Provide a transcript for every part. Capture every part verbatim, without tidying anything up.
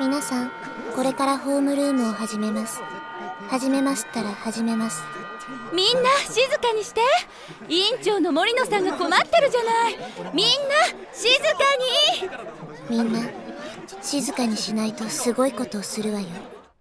皆さん、これからホームルームを始めます。始めましたら始めます。 みんな静かにして。委員長の森野さんが困ってるじゃない。みんな静かに。みんな静かにしないとすごいことをするわよ。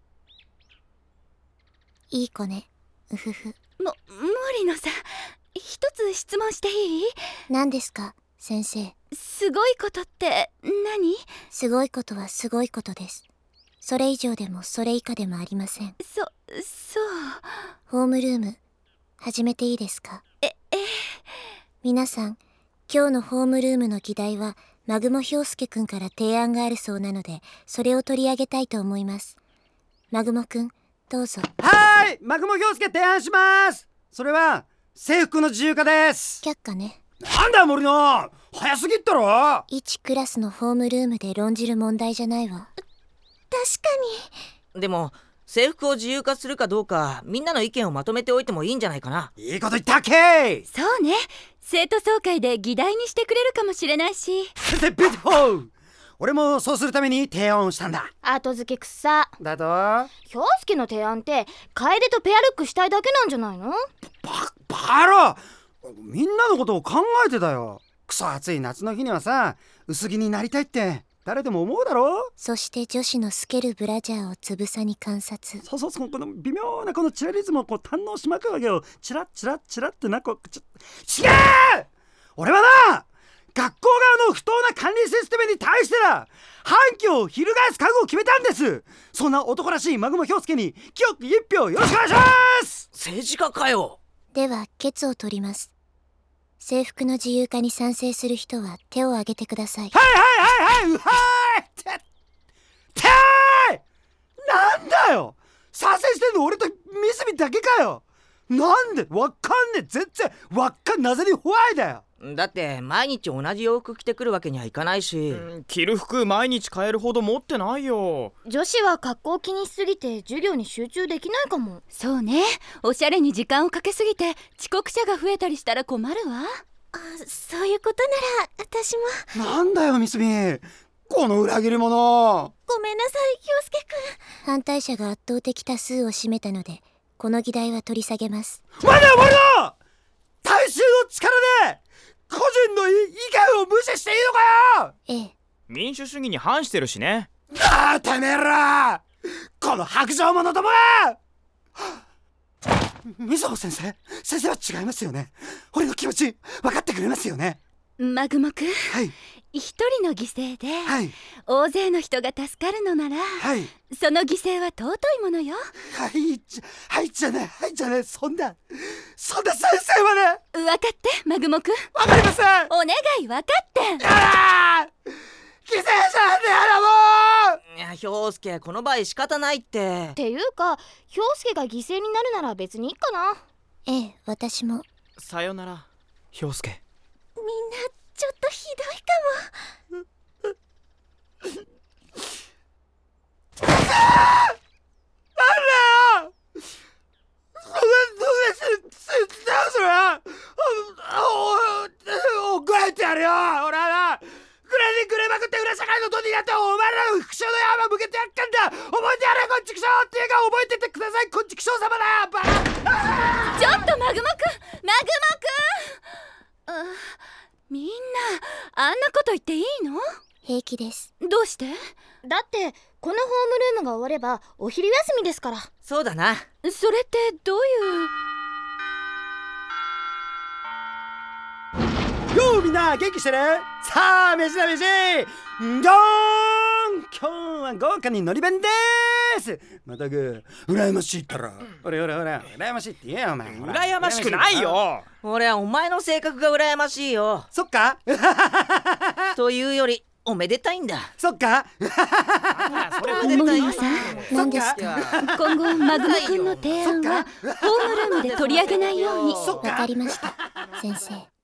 いい子ね、うふふ。 も森野さん、一つ質問していい？ 何ですか先生。 すごいことって何？ すごいことはすごいことです。それ以上でもそれ以下でもありません。 そそうホームルーム始めていいですか？ ええ皆さん、今日のホームルームの議題は南雲氷介くんから提案があるそうなので、それを取り上げたいと思います。南雲くん、どうぞ。 はーい、南雲氷介提案します。それは制服の自由化です。 却下ね。 なんだよ森野、早すぎったろ。 一クラスのホームルームで論じる問題じゃないわ。確かに。でも制服を自由化するかどうか、みんなの意見をまとめておいてもいいんじゃないかな。 いいこと言ったっけ。 そうね、生徒総会で議題にしてくれるかもしれないし。 先生ビューティフォー。俺もそうするために提案をしたんだ。 後付けくさだと氷介の提案って楓とペアルックしたいだけなんじゃないの？ ババロ、みんなのことを考えてたよ。クソ暑い夏の日にはさ、薄着になりたいって誰でも思うだろう。 そして女子の透けるブラジャーをつぶさに観察。 そうそうそう、この微妙なこのチラリズムをこう堪能しまくるわけよ。チラッチラッチラッってな、こうち違う。俺はな、学校側の不当な管理システムに対してだ、反旗を翻す覚悟を決めたんです。そんな男らしい南雲氷介に清く一票よろしくお願いします。 政治家かよ。 では決を取ります。制服の自由化に賛成する人は手を挙げてください。 はいはいはいはい、うはーいっててーい。なんだよ、賛成してんの俺と三角だけかよ。なんでわかんねえ、全然わかんなぜにホワイだよ。 だって毎日同じ洋服着てくるわけにはいかないし、 うん、着る服毎日変えるほど持ってないよ。 女子は格好気にしすぎて授業に集中できないかも。 そうね、おしゃれに時間をかけすぎて遅刻者が増えたりしたら困るわ。 あ、そういうことなら私も。 なんだよ三角、この裏切り者。 ごめんなさい氷介くん。反対者が圧倒的多数を占めたので、この議題は取り下げます。 待てよ森野、大衆の力で個人の意見を無視していいのかよ。 ええ、 民主主義に反してるしね。 ああ、てめえらこの白状者どもが。水穂先生、先生は違いますよね。俺の気持ち分かってくれますよね。 マグモくん、 はい、 一人の犠牲で、 はい、 大勢の人が助かるのなら、 はい、 その犠牲は尊いものよ。 はいじゃ、はいじゃねはいじゃねそんなそんな先生はね。 分かってマグモくん。 分かりません。 お願い分かって。 ああ、犠牲者なんでやらもう。 いや氷介、この場合仕方ないって。 っていうか氷介が犠牲になるなら別にいいかな。 ええ、私も。 さよなら氷介。 みんなちょっとひどいかも。 なんだよ、それどうしてだよそれは。怒られてやるよ。俺はな、グレにグレまくって裏社会のドになってお前らの復讐の刃向けてやっかんだ。覚えてやれこんちくしょうっていうか、覚えててくださいこんちくしょう様だバカ。 ちょっとマグモくん、マグモくん。あ、みんなあんなこと言っていいの？ 平気です。 どうして？ だってこのホームルームが終わればお昼休みですから。 そうだな。 それってどういう？ ようみんな元気してる？さあ飯だ飯。じゃーん、今日は豪華にのり弁でーす。またぐ羨ましいったら、ほらほらほら羨ましいって言えよお前。 羨ましくないよ。 俺はお前の性格が羨ましいよ。 そっかというよりおめでたいんだ。 そっかそれ森野さん、 何ですか？ 今後マグモくんの提案はホームルームで取り上げないように。 そっかわかりました先生。